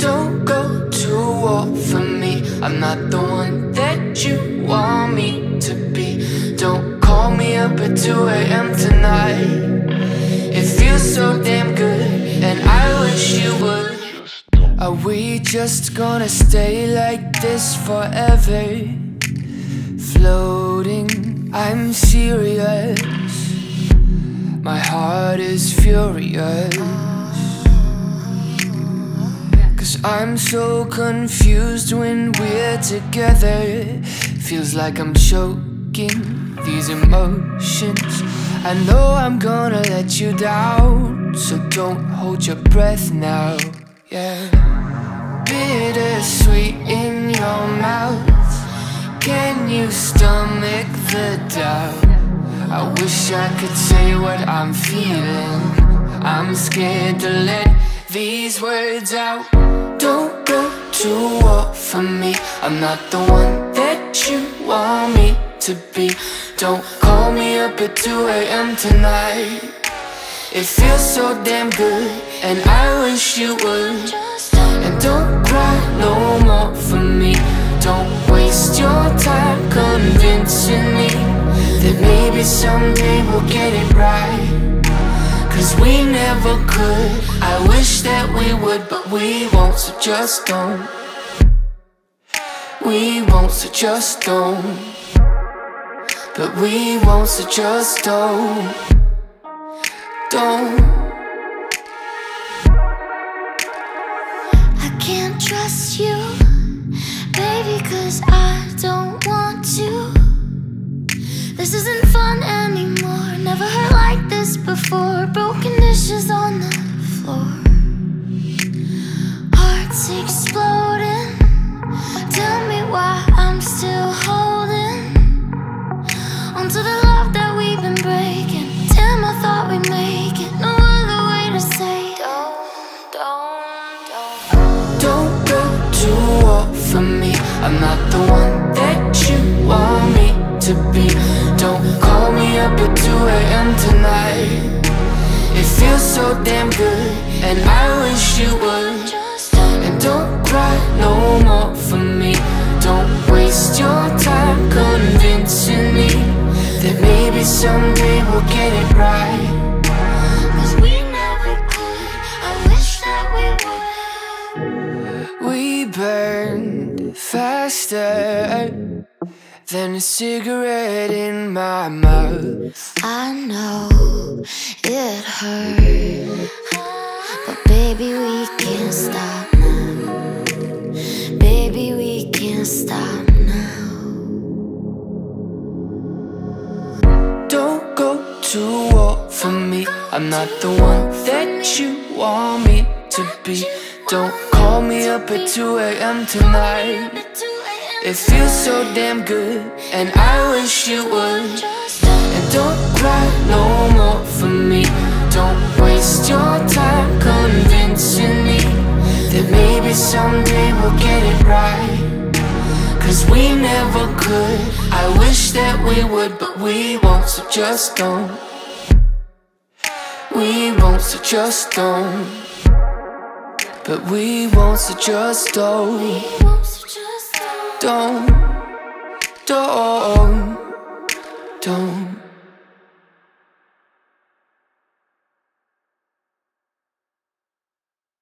Don't go to war for me. I'm not the one that you want me to be. Don't call me up at 2 a.m. tonight. It feels so damn good, and I wish you would. Are we just gonna stay like this forever? Floating, I'm serious. My heart is furious, 'cause I'm so confused when we're together. Feels like I'm choking these emotions. I know I'm gonna let you down, so don't hold your breath now, yeah. Bittersweet in your mouth. Can you stomach the doubt? I wish I could say what I'm feeling. I'm scared to let these words out. Don't go to war for me. I'm not the one that you want me to be. Don't call me up at 2 a.m. tonight. It feels so damn good, and I wish you would. And don't cry no more for me. Don't waste your time convincing me that maybe someday we'll get it right, 'cause we never could. I wish that we would, but we won't, so just don't. We won't, so just don't. But we won't, so just don't. Don't. I can't trust you, baby, 'cause I don't want to. This isn't fun anymore. Never hurt like this before. Broken dishes on the floor, hearts exploding. Tell me why I'm still holding onto the love that we've been breaking. Damn, I thought we'd make it. No other way to say Don't go to war for me. I'm not the one that you want me to be. Don't call me up at 2 a.m. tonight. It feels so damn good, and I wish you would. And don't cry no more for me. Don't waste your time convincing me that maybe someday we'll get it right, 'cause we never could. I wish that we would. we burned faster than a cigarette in my mouth. I know it hurt, but baby, we can't stop now. Baby, we can't stop now. Don't go to war for me. I'm not the one that you want me to be. Don't call me up at 2 a.m. tonight. It feels so damn good, and I wish you would. And don't cry no more for me. Don't waste your time convincing me that maybe someday we'll get it right, 'cause we never could. I wish that we would, but we won't, so just don't. We won't, so just don't. But we won't, so just don't. Don't.